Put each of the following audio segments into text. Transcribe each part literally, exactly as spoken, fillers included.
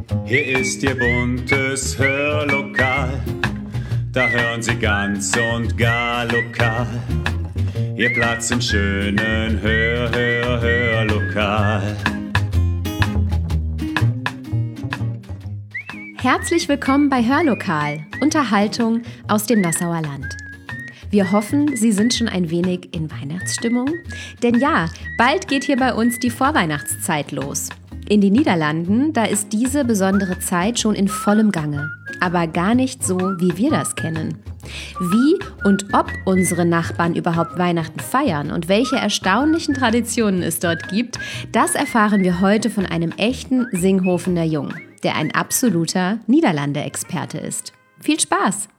Hier ist Ihr buntes Hörlokal, da hören Sie ganz und gar lokal. Ihr Platz im schönen Hör, Hör, Hörlokal. Herzlich willkommen bei Hörlokal, Unterhaltung aus dem Nassauer Land. Wir hoffen, Sie sind schon ein wenig in Weihnachtsstimmung. Denn ja, bald geht hier bei uns die Vorweihnachtszeit los. In den Niederlanden, da ist diese besondere Zeit schon in vollem Gange. Aber gar nicht so, wie wir das kennen. Wie und ob unsere Nachbarn überhaupt Weihnachten feiern und welche erstaunlichen Traditionen es dort gibt, das erfahren wir heute von einem echten Singhofener Jung, der ein absoluter Niederlande-Experte ist. Viel Spaß!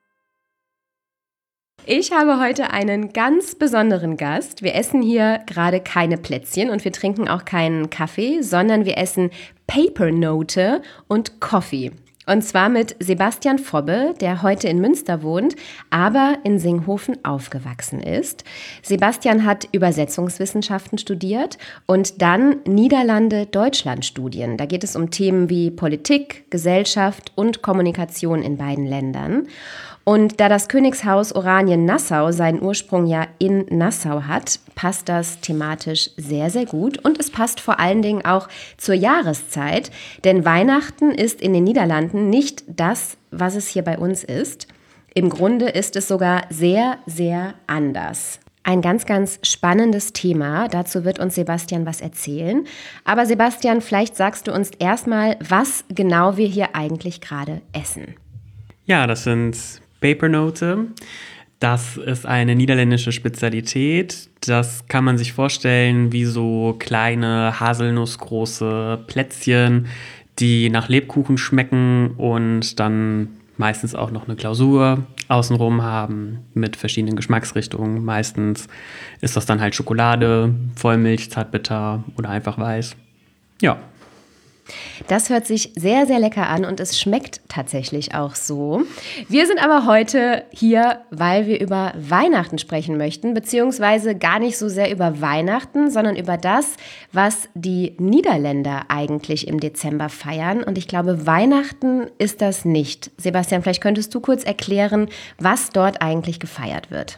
Ich habe heute einen ganz besonderen Gast. Wir essen hier gerade keine Plätzchen und wir trinken auch keinen Kaffee, sondern wir essen Pepernote und Coffee. Und zwar mit Sebastian Fobbe, der heute in Münster wohnt, aber in Singhofen aufgewachsen ist. Sebastian hat Übersetzungswissenschaften studiert und dann Niederlande-Deutschland-Studien. Da geht es um Themen wie Politik, Gesellschaft und Kommunikation in beiden Ländern. Und da das Königshaus Oranien-Nassau seinen Ursprung ja in Nassau hat, passt das thematisch sehr, sehr gut. Und es passt vor allen Dingen auch zur Jahreszeit, denn Weihnachten ist in den Niederlanden nicht das, was es hier bei uns ist. Im Grunde ist es sogar sehr, sehr anders. Ein ganz, ganz spannendes Thema. Dazu wird uns Sebastian was erzählen. Aber Sebastian, vielleicht sagst du uns erstmal, was genau wir hier eigentlich gerade essen. Ja, das sind Pepernote. Das ist eine niederländische Spezialität. Das kann man sich vorstellen wie so kleine haselnussgroße Plätzchen, die nach Lebkuchen schmecken und dann meistens auch noch eine Glasur außenrum haben mit verschiedenen Geschmacksrichtungen. Meistens ist das dann halt Schokolade, Vollmilch, Zartbitter oder einfach weiß. Ja. Das hört sich sehr, sehr lecker an und es schmeckt tatsächlich auch so. Wir sind aber heute hier, weil wir über Weihnachten sprechen möchten, beziehungsweise gar nicht so sehr über Weihnachten, sondern über das, was die Niederländer eigentlich im Dezember feiern. Und ich glaube, Weihnachten ist das nicht. Sebastian, vielleicht könntest du kurz erklären, was dort eigentlich gefeiert wird.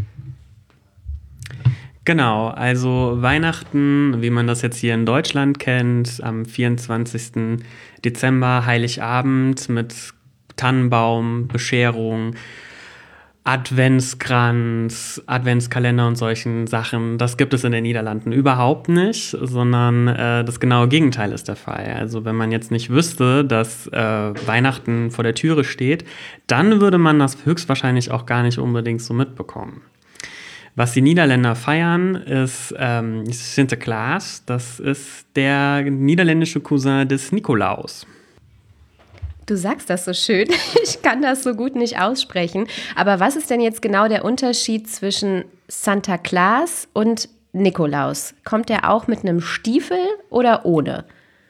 Genau, also Weihnachten, wie man das jetzt hier in Deutschland kennt, am vierundzwanzigsten Dezember, Heiligabend mit Tannenbaum, Bescherung, Adventskranz, Adventskalender und solchen Sachen. Das gibt es in den Niederlanden überhaupt nicht, sondern äh, das genaue Gegenteil ist der Fall. Also wenn man jetzt nicht wüsste, dass äh, Weihnachten vor der Türe steht, dann würde man das höchstwahrscheinlich auch gar nicht unbedingt so mitbekommen. Was die Niederländer feiern, ist ähm, Sinterklaas. Das ist der niederländische Cousin des Nikolaus. Du sagst das so schön. Ich kann das so gut nicht aussprechen. Aber was ist denn jetzt genau der Unterschied zwischen Santa Claus und Nikolaus? Kommt der auch mit einem Stiefel oder ohne?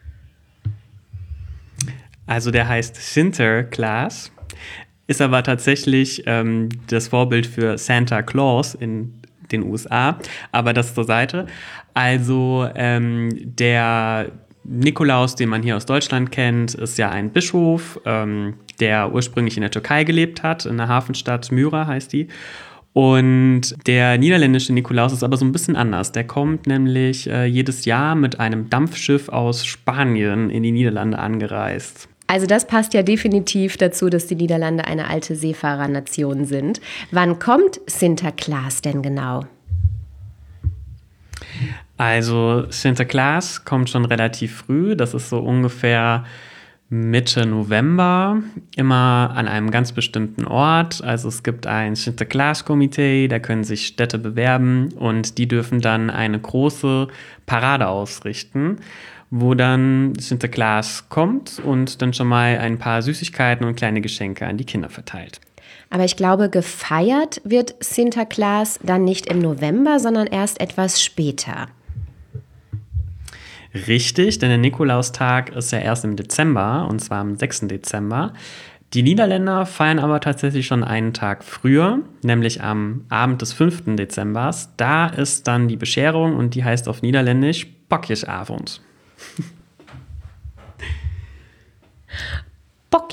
Also der heißt Sinterklaas. Ist aber tatsächlich ähm, das Vorbild für Santa Claus in den U S A, aber das zur Seite. Also ähm, der Nikolaus, den man hier aus Deutschland kennt, ist ja ein Bischof, ähm, der ursprünglich in der Türkei gelebt hat, in der Hafenstadt Myra heißt die. Und der niederländische Nikolaus ist aber so ein bisschen anders. Der kommt nämlich äh, jedes Jahr mit einem Dampfschiff aus Spanien in die Niederlande angereist. Also das passt ja definitiv dazu, dass die Niederlande eine alte Seefahrernation sind. Wann kommt Sinterklaas denn genau? Also Sinterklaas kommt schon relativ früh. Das ist so ungefähr Mitte November, immer an einem ganz bestimmten Ort. Also es gibt ein Sinterklaas-Komitee, da können sich Städte bewerben und die dürfen dann eine große Parade ausrichten, wo dann Sinterklaas kommt und dann schon mal ein paar Süßigkeiten und kleine Geschenke an die Kinder verteilt. Aber ich glaube, gefeiert wird Sinterklaas dann nicht im November, sondern erst etwas später. Richtig, denn der Nikolaustag ist ja erst im Dezember, und zwar am sechsten Dezember. Die Niederländer feiern aber tatsächlich schon einen Tag früher, nämlich am Abend des fünften Dezembers. Da ist dann die Bescherung und die heißt auf Niederländisch Pakjesavond.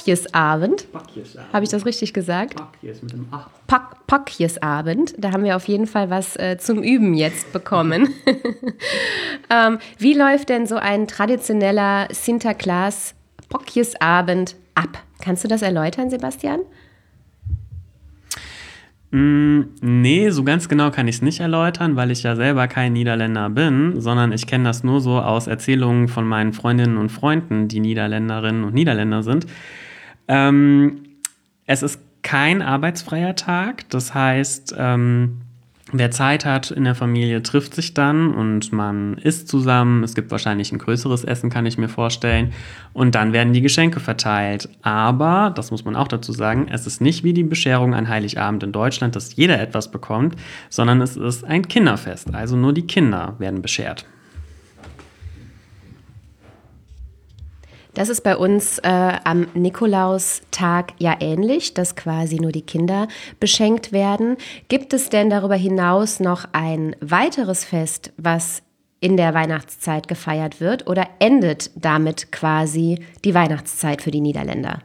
Pakjesabend. Pakjesabend. Habe ich das richtig gesagt? Pakjes mit dem Ach. Pak Pakjesabend. Da haben wir auf jeden Fall was äh, zum Üben jetzt bekommen. ähm, wie läuft denn so ein traditioneller Sinterklaas Pakjesabend ab? Kannst du das erläutern, Sebastian? Mm, nee, so ganz genau kann ich es nicht erläutern, weil ich ja selber kein Niederländer bin, sondern ich kenne das nur so aus Erzählungen von meinen Freundinnen und Freunden, die Niederländerinnen und Niederländer sind. Ähm, es ist kein arbeitsfreier Tag, das heißt, ähm, wer Zeit hat in der Familie, trifft sich dann und man isst zusammen. Es gibt wahrscheinlich ein größeres Essen, kann ich mir vorstellen. Und dann werden die Geschenke verteilt. Aber, das muss man auch dazu sagen, es ist nicht wie die Bescherung an Heiligabend in Deutschland, dass jeder etwas bekommt, sondern es ist ein Kinderfest. Also nur die Kinder werden beschert. Das ist bei uns äh, am Nikolaustag ja ähnlich, dass quasi nur die Kinder beschenkt werden. Gibt es denn darüber hinaus noch ein weiteres Fest, was in der Weihnachtszeit gefeiert wird, oder endet damit quasi die Weihnachtszeit für die Niederländer?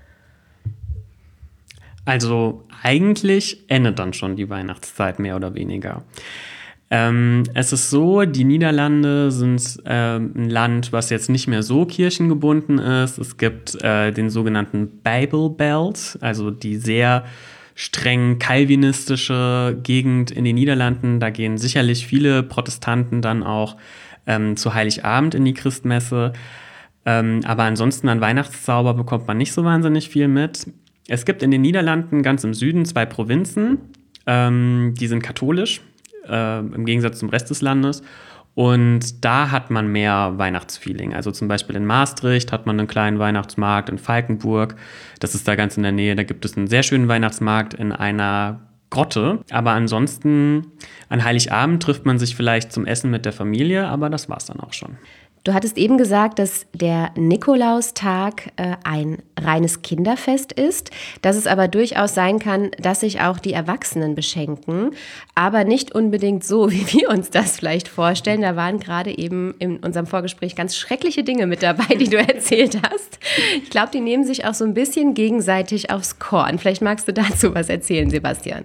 Also eigentlich endet dann schon die Weihnachtszeit mehr oder weniger. Ähm, es ist so, die Niederlande sind ähm, ein Land, was jetzt nicht mehr so kirchengebunden ist. Es gibt äh, den sogenannten Bible Belt, also die sehr streng calvinistische Gegend in den Niederlanden. Da gehen sicherlich viele Protestanten dann auch ähm, zu Heiligabend in die Christmesse. Ähm, aber ansonsten an Weihnachtszauber bekommt man nicht so wahnsinnig viel mit. Es gibt in den Niederlanden ganz im Süden zwei Provinzen, ähm, die sind katholisch. Äh, im Gegensatz zum Rest des Landes. Und da hat man mehr Weihnachtsfeeling. Also zum Beispiel in Maastricht hat man einen kleinen Weihnachtsmarkt, in Valkenburg. Das ist da ganz in der Nähe. Da gibt es einen sehr schönen Weihnachtsmarkt in einer Grotte. Aber ansonsten an Heiligabend trifft man sich vielleicht zum Essen mit der Familie, aber das war's dann auch schon. Du hattest eben gesagt, dass der Nikolaustag äh, ein reines Kinderfest ist, dass es aber durchaus sein kann, dass sich auch die Erwachsenen beschenken, aber nicht unbedingt so, wie wir uns das vielleicht vorstellen. Da waren gerade eben in unserem Vorgespräch ganz schreckliche Dinge mit dabei, die du erzählt hast. Ich glaube, die nehmen sich auch so ein bisschen gegenseitig aufs Korn. Vielleicht magst du dazu was erzählen, Sebastian.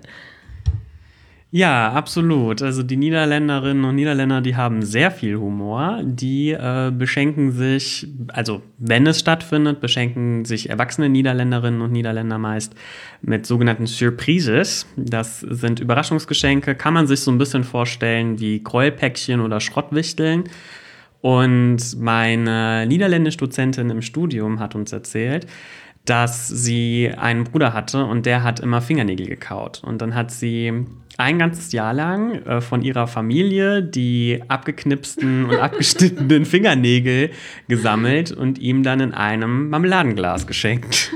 Ja, absolut. Also die Niederländerinnen und Niederländer, die haben sehr viel Humor. Die äh, beschenken sich, also wenn es stattfindet, beschenken sich erwachsene Niederländerinnen und Niederländer meist mit sogenannten Surprises. Das sind Überraschungsgeschenke, kann man sich so ein bisschen vorstellen wie Gräuelpäckchen oder Schrottwichteln. Und meine Niederländisch-Dozentin im Studium hat uns erzählt, dass sie einen Bruder hatte und der hat immer Fingernägel gekaut. Und dann hat sie ein ganzes Jahr lang äh, von ihrer Familie die abgeknipsten und abgeschnittenen Fingernägel gesammelt und ihm dann in einem Marmeladenglas geschenkt.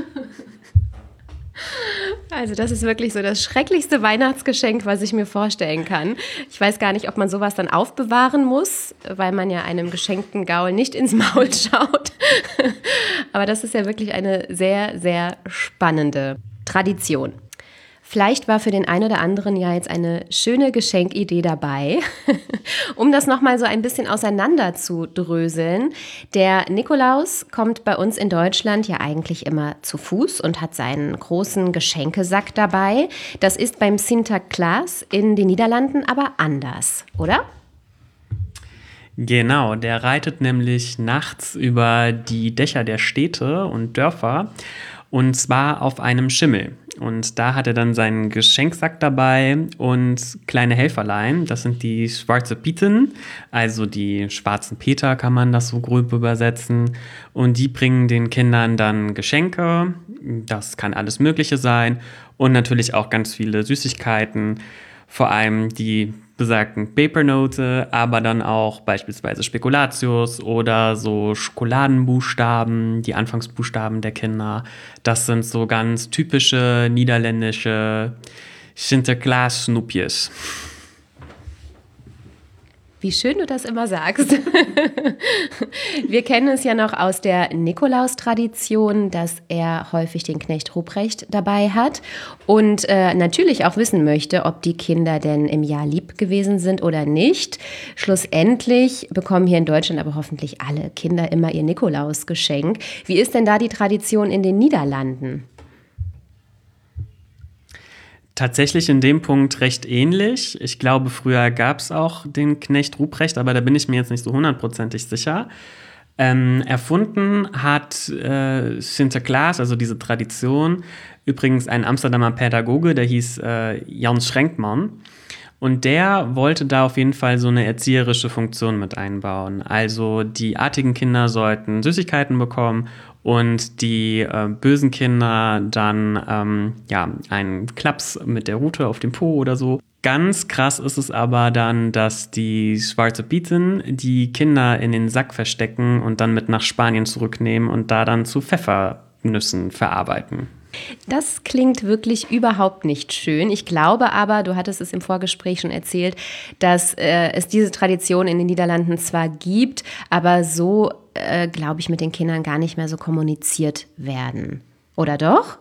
Also das ist wirklich so das schrecklichste Weihnachtsgeschenk, was ich mir vorstellen kann. Ich weiß gar nicht, ob man sowas dann aufbewahren muss, weil man ja einem geschenkten Gaul nicht ins Maul schaut. Aber das ist ja wirklich eine sehr, sehr spannende Tradition. Vielleicht war für den einen oder anderen ja jetzt eine schöne Geschenkidee dabei, um das nochmal so ein bisschen auseinander zu dröseln. Der Nikolaus kommt bei uns in Deutschland ja eigentlich immer zu Fuß und hat seinen großen Geschenkesack dabei. Das ist beim Sinterklaas in den Niederlanden aber anders, oder? Genau, der reitet nämlich nachts über die Dächer der Städte und Dörfer. Und zwar auf einem Schimmel. Und da hat er dann seinen Geschenksack dabei und kleine Helferlein. Das sind die schwarze Pieten, also die schwarzen Peter kann man das so grob übersetzen. Und die bringen den Kindern dann Geschenke. Das kann alles Mögliche sein. Und natürlich auch ganz viele Süßigkeiten. Vor allem die besagten Pepernoten, aber dann auch beispielsweise Spekulatius oder so Schokoladenbuchstaben, die Anfangsbuchstaben der Kinder. Das sind so ganz typische niederländische Sinterklaas-Snoepjes. Wie schön du das immer sagst. Wir kennen es ja noch aus der Nikolaustradition, dass er häufig den Knecht Ruprecht dabei hat und äh, natürlich auch wissen möchte, ob die Kinder denn im Jahr lieb gewesen sind oder nicht. Schlussendlich bekommen hier in Deutschland aber hoffentlich alle Kinder immer ihr Nikolausgeschenk. Wie ist denn da die Tradition in den Niederlanden? Tatsächlich in dem Punkt recht ähnlich. Ich glaube, früher gab es auch den Knecht Ruprecht, aber da bin ich mir jetzt nicht so hundertprozentig sicher. Ähm, erfunden hat äh, Sinterklaas, also diese Tradition, übrigens ein Amsterdamer Pädagoge, der hieß äh, Jan Schrenkmann. Und der wollte da auf jeden Fall so eine erzieherische Funktion mit einbauen. Also die artigen Kinder sollten Süßigkeiten bekommen und die äh, bösen Kinder dann ähm, ja, einen Klaps mit der Rute auf dem Po oder so. Ganz krass ist es aber dann, dass die Zwarte Pieten die Kinder in den Sack verstecken und dann mit nach Spanien zurücknehmen und da dann zu Pfeffernüssen verarbeiten. Das klingt wirklich überhaupt nicht schön. Ich glaube aber, du hattest es im Vorgespräch schon erzählt, dass äh, es diese Tradition in den Niederlanden zwar gibt, aber so, äh, glaube ich, mit den Kindern gar nicht mehr so kommuniziert werden. Oder doch?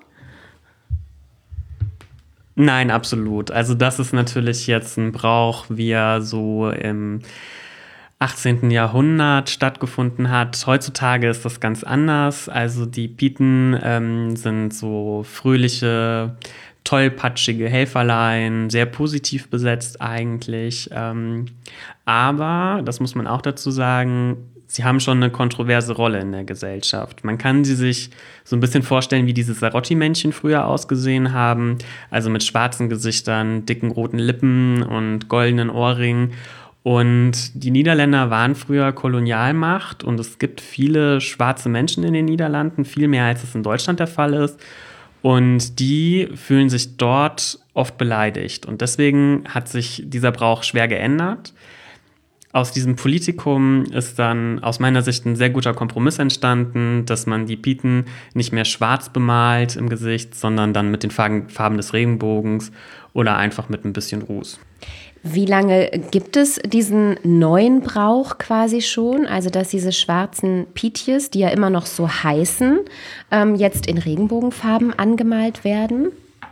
Nein, absolut. Also das ist natürlich jetzt ein Brauch, wie er so im achtzehnten. Jahrhundert stattgefunden hat. Heutzutage ist das ganz anders. Also die Pieten ähm, sind so fröhliche, tollpatschige Helferlein, sehr positiv besetzt eigentlich. Ähm, aber, das muss man auch dazu sagen, sie haben schon eine kontroverse Rolle in der Gesellschaft. Man kann sie sich so ein bisschen vorstellen, wie diese Sarotti-Männchen früher ausgesehen haben. Also mit schwarzen Gesichtern, dicken roten Lippen und goldenen Ohrringen. Und die Niederländer waren früher Kolonialmacht und es gibt viele schwarze Menschen in den Niederlanden, viel mehr als es in Deutschland der Fall ist. Und die fühlen sich dort oft beleidigt. Und deswegen hat sich dieser Brauch schwer geändert. Aus diesem Politikum ist dann aus meiner Sicht ein sehr guter Kompromiss entstanden, dass man die Pieten nicht mehr schwarz bemalt im Gesicht, sondern dann mit den Farben des Regenbogens oder einfach mit ein bisschen Ruß. Wie lange gibt es diesen neuen Brauch quasi schon? Also, dass diese schwarzen Pietjes, die ja immer noch so heißen, ähm, jetzt in Regenbogenfarben angemalt werden?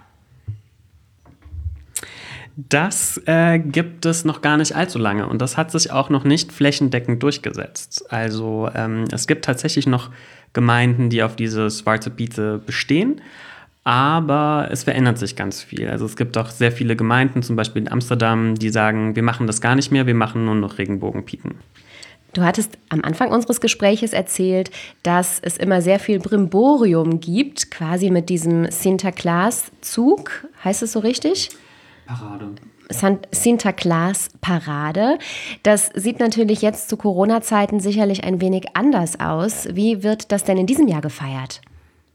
Das äh, gibt es noch gar nicht allzu lange und das hat sich auch noch nicht flächendeckend durchgesetzt. Also ähm, es gibt tatsächlich noch Gemeinden, die auf diese Zwarte Pieten bestehen. Aber es verändert sich ganz viel. Also es gibt auch sehr viele Gemeinden, zum Beispiel in Amsterdam, die sagen, wir machen das gar nicht mehr, wir machen nur noch Regenbogenpieten. Du hattest am Anfang unseres Gespräches erzählt, dass es immer sehr viel Brimborium gibt, quasi mit diesem Sinterklaas-Zug. Heißt es so richtig? Parade. Sinterklaas-Parade. Das sieht natürlich jetzt zu Corona-Zeiten sicherlich ein wenig anders aus. Wie wird das denn in diesem Jahr gefeiert?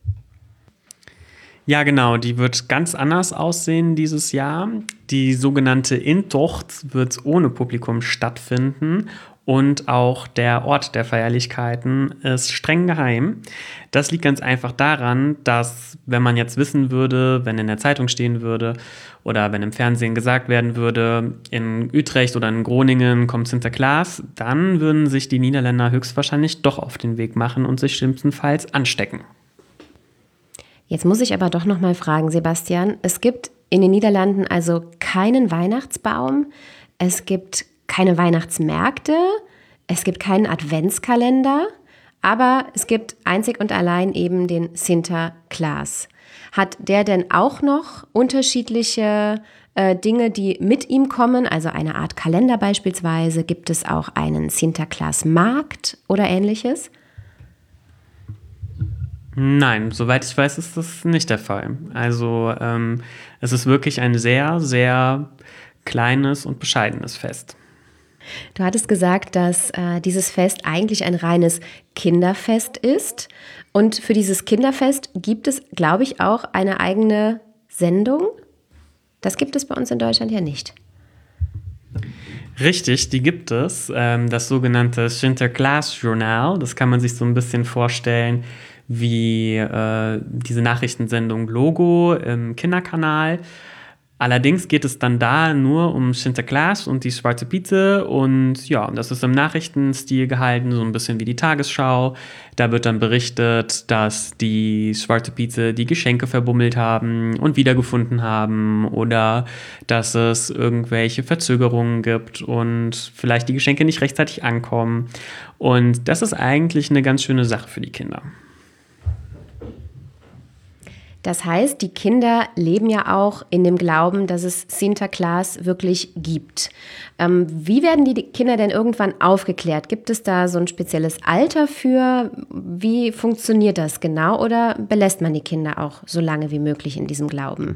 Ja, genau, die wird ganz anders aussehen dieses Jahr. Die sogenannte Intocht wird ohne Publikum stattfinden und auch der Ort der Feierlichkeiten ist streng geheim. Das liegt ganz einfach daran, dass, wenn man jetzt wissen würde, wenn in der Zeitung stehen würde oder wenn im Fernsehen gesagt werden würde, in Utrecht oder in Groningen kommt Sinterklaas, dann würden sich die Niederländer höchstwahrscheinlich doch auf den Weg machen und sich schlimmstenfalls anstecken. Jetzt muss ich aber doch noch mal fragen, Sebastian, es gibt in den Niederlanden also keinen Weihnachtsbaum, es gibt keine Weihnachtsmärkte, es gibt keinen Adventskalender, aber es gibt einzig und allein eben den Sinterklaas. Hat der denn auch noch unterschiedliche äh, Dinge, die mit ihm kommen, also eine Art Kalender beispielsweise? Gibt es auch einen Sinterklaas-Markt oder ähnliches? Nein, soweit ich weiß, ist das nicht der Fall. Also ähm, es ist wirklich ein sehr, sehr kleines und bescheidenes Fest. Du hattest gesagt, dass äh, dieses Fest eigentlich ein reines Kinderfest ist. Und für dieses Kinderfest gibt es, glaube ich, auch eine eigene Sendung. Das gibt es bei uns in Deutschland ja nicht. Richtig, die gibt es. Ähm, das sogenannte Sinterklaas-Journal. Das kann man sich so ein bisschen vorstellen wie äh, diese Nachrichtensendung Logo im Kinderkanal. Allerdings geht es dann da nur um Sinterklaas und die Zwarte Pieten und ja, das ist im Nachrichtenstil gehalten, so ein bisschen wie die Tagesschau. Da wird dann berichtet, dass die Zwarte Pieten die Geschenke verbummelt haben und wiedergefunden haben oder dass es irgendwelche Verzögerungen gibt und vielleicht die Geschenke nicht rechtzeitig ankommen. Und das ist eigentlich eine ganz schöne Sache für die Kinder. Das heißt, die Kinder leben ja auch in dem Glauben, dass es Sinterklaas wirklich gibt. Ähm, wie werden die Kinder denn irgendwann aufgeklärt? Gibt es da so ein spezielles Alter für? Wie funktioniert das genau oder belässt man die Kinder auch so lange wie möglich in diesem Glauben?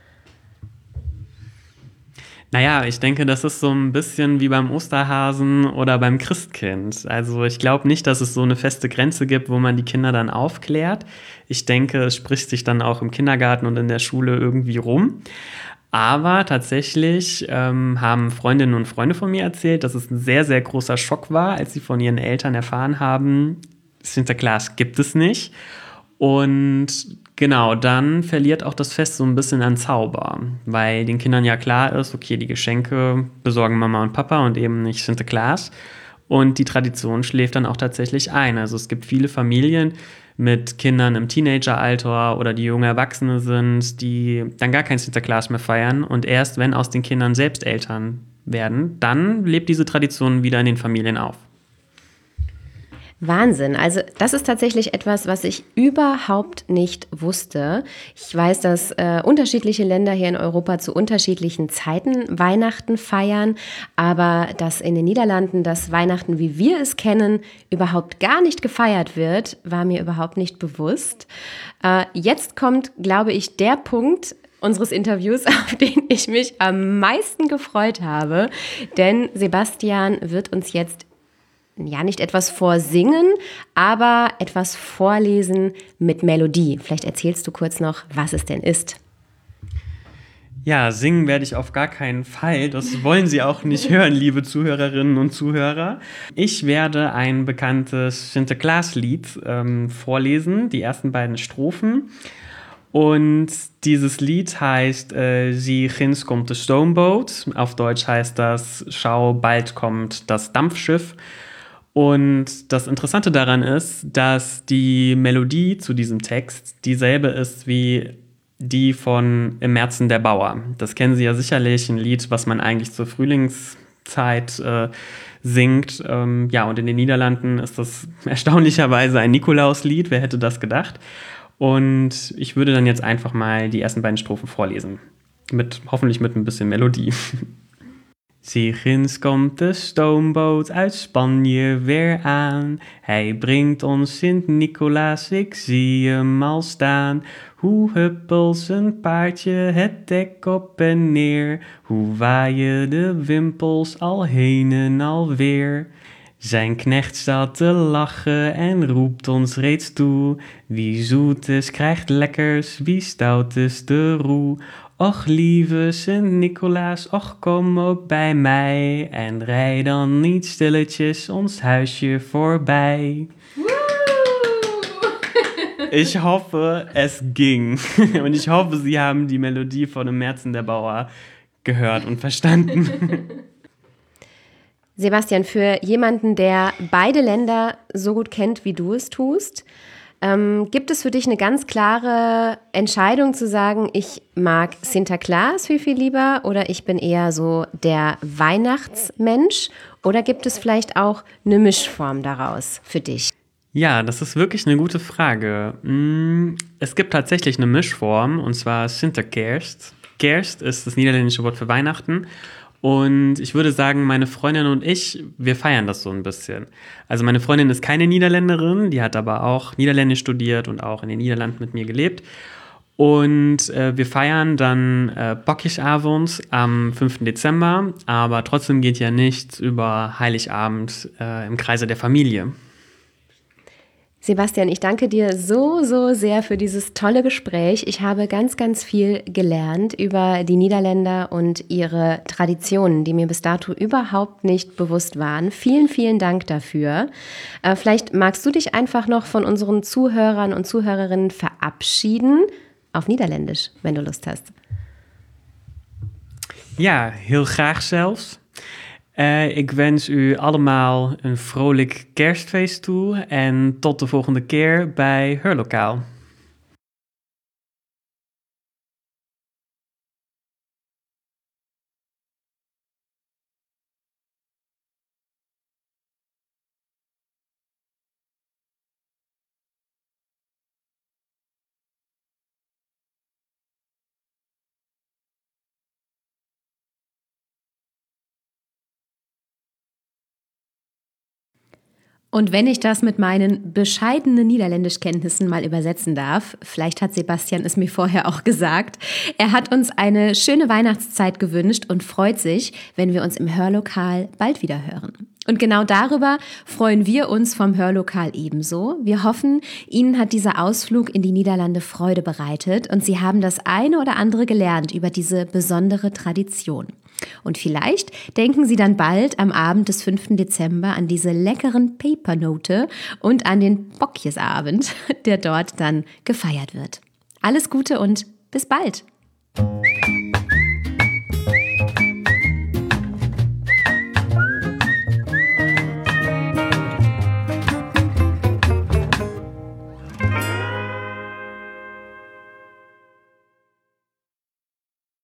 Naja, ich denke, das ist so ein bisschen wie beim Osterhasen oder beim Christkind. Also ich glaube nicht, dass es so eine feste Grenze gibt, wo man die Kinder dann aufklärt. Ich denke, es spricht sich dann auch im Kindergarten und in der Schule irgendwie rum. Aber tatsächlich ähm, haben Freundinnen und Freunde von mir erzählt, dass es ein sehr, sehr großer Schock war, als sie von ihren Eltern erfahren haben, Sinterklaas gibt es nicht. Und genau, dann verliert auch das Fest so ein bisschen an Zauber, weil den Kindern ja klar ist, okay, die Geschenke besorgen Mama und Papa und eben nicht Sinterklaas. Und die Tradition schläft dann auch tatsächlich ein. Also es gibt viele Familien mit Kindern im Teenageralter oder die junge Erwachsene sind, die dann gar kein Sinterklaas mehr feiern. Und erst wenn aus den Kindern selbst Eltern werden, dann lebt diese Tradition wieder in den Familien auf. Wahnsinn. Also das ist tatsächlich etwas, was ich überhaupt nicht wusste. Ich weiß, dass äh, unterschiedliche Länder hier in Europa zu unterschiedlichen Zeiten Weihnachten feiern, aber dass in den Niederlanden das Weihnachten, wie wir es kennen, überhaupt gar nicht gefeiert wird, war mir überhaupt nicht bewusst. Äh, jetzt kommt, glaube ich, der Punkt unseres Interviews, auf den ich mich am meisten gefreut habe, denn Sebastian wird uns jetzt ja, nicht etwas vorsingen, aber etwas vorlesen mit Melodie. Vielleicht erzählst du kurz noch, was es denn ist. Ja, singen werde ich auf gar keinen Fall. Das wollen Sie auch nicht hören, liebe Zuhörerinnen und Zuhörer. Ich werde ein bekanntes Sinterklaas-Lied ähm, vorlesen, die ersten beiden Strophen. Und dieses Lied heißt äh, Zie ginds komt de stoomboot. Auf Deutsch heißt das Schau, bald kommt das Dampfschiff. Und das Interessante daran ist, dass die Melodie zu diesem Text dieselbe ist wie die von Im Märzen der Bauer. Das kennen Sie ja sicherlich, ein Lied, was man eigentlich zur Frühlingszeit äh, singt. Ähm, ja, und in den Niederlanden ist das erstaunlicherweise ein Nikolauslied. Wer hätte das gedacht? Und ich würde dann jetzt einfach mal die ersten beiden Strophen vorlesen. Mit, hoffentlich mit ein bisschen Melodie. Zie ginds komt de stoomboot uit Spanje weer aan. Hij brengt ons Sint-Nicolaas, ik zie hem al staan. Hoe huppelt zijn paardje het dek op en neer. Hoe waaien de wimpels al heen en alweer. Zijn knecht staat te lachen en roept ons reeds toe. Wie zoet is, krijgt lekkers, wie stout is de roe. Och lieve Sint-Nicolaas, och kom ook bij mij. En rij dan niet stilletjes ons huisje voorbij. Ich hoffe, es ging. Und ich hoffe, Sie haben die Melodie von Im Märzen der Bauer gehört und verstanden. Sebastian, für jemanden, der beide Länder so gut kennt, wie du es tust, ähm, gibt es für dich eine ganz klare Entscheidung zu sagen, ich mag Sinterklaas viel, viel lieber oder ich bin eher so der Weihnachtsmensch? Oder gibt es vielleicht auch eine Mischform daraus für dich? Ja, das ist wirklich eine gute Frage. Es gibt tatsächlich eine Mischform, und zwar Sinterkerst. Kerst ist das niederländische Wort für Weihnachten. Und ich würde sagen, meine Freundin und ich, wir feiern das so ein bisschen. Also meine Freundin ist keine Niederländerin, die hat aber auch Niederländisch studiert und auch in den Niederlanden mit mir gelebt. Und äh, wir feiern dann äh, Bockjesavond am fünften Dezember, aber trotzdem geht ja nichts über Heiligabend äh, im Kreise der Familie. Sebastian, ich danke dir so, so sehr für dieses tolle Gespräch. Ich habe ganz, ganz viel gelernt über die Niederländer und ihre Traditionen, die mir bis dato überhaupt nicht bewusst waren. Vielen, vielen Dank dafür. Äh, vielleicht magst du dich einfach noch von unseren Zuhörern und Zuhörerinnen verabschieden, auf Niederländisch, wenn du Lust hast. Ja, heel graag zelfs. Uh, ik wens u allemaal een vrolijk kerstfeest toe en tot de volgende keer bij Hörlokaal. Und wenn ich das mit meinen bescheidenen Niederländischkenntnissen mal übersetzen darf, vielleicht hat Sebastian es mir vorher auch gesagt, er hat uns eine schöne Weihnachtszeit gewünscht und freut sich, wenn wir uns im Hörlokal bald wieder hören. Und genau darüber freuen wir uns vom Hörlokal ebenso. Wir hoffen, Ihnen hat dieser Ausflug in die Niederlande Freude bereitet und Sie haben das eine oder andere gelernt über diese besondere Tradition. Und vielleicht denken Sie dann bald am Abend des fünften Dezember an diese leckeren Pepernoten und an den Bokjesabend, der dort dann gefeiert wird. Alles Gute und bis bald!